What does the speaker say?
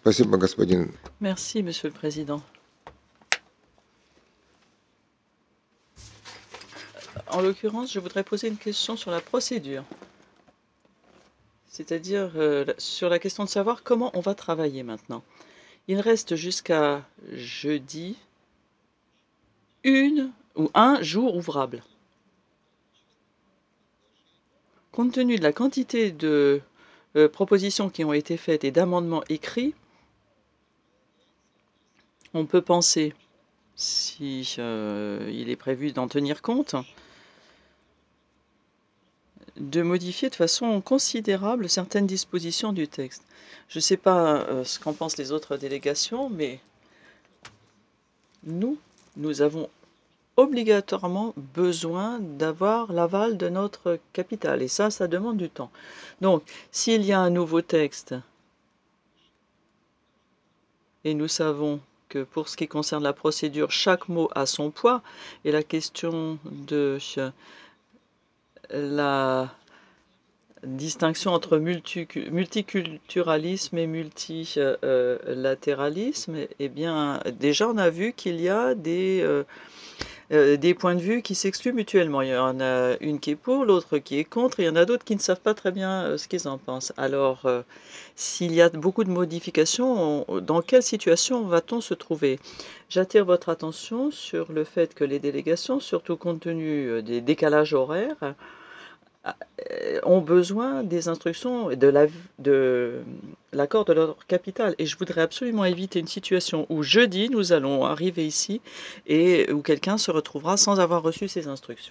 Спасибо, господин. Merci, Monsieur le Président. En l'occurrence, je voudrais poser une question sur la procédure, c'est-à-dire sur la question de savoir comment on va travailler maintenant. Il reste jusqu'à jeudi un jour ouvrable. Compte tenu de la quantité de propositions qui ont été faites et d'amendements écrits, on peut penser, si il est prévu d'en tenir compte, de modifier de façon considérable certaines dispositions du texte. Je ne sais pas ce qu'en pensent les autres délégations, mais nous avons obligatoirement besoin d'avoir l'aval de notre capitale, et ça demande du temps. Donc, s'il y a un nouveau texte, et nous savons que pour ce qui concerne la procédure, chaque mot a son poids, et la question de la distinction entre multiculturalisme et multilatéralisme, eh bien, déjà on a vu qu'il y a des points de vue qui s'excluent mutuellement. Il y en a une qui est pour, l'autre qui est contre, et il y en a d'autres qui ne savent pas très bien ce qu'ils en pensent. Alors, s'il y a beaucoup de modifications, dans quelle situation va-t-on se trouver? J'attire votre attention sur le fait que les délégations, surtout compte tenu des décalages horaires, ont besoin des instructions et de l'accord de leur capitale. Et je voudrais absolument éviter une situation où jeudi, nous allons arriver ici et où quelqu'un se retrouvera sans avoir reçu ces instructions.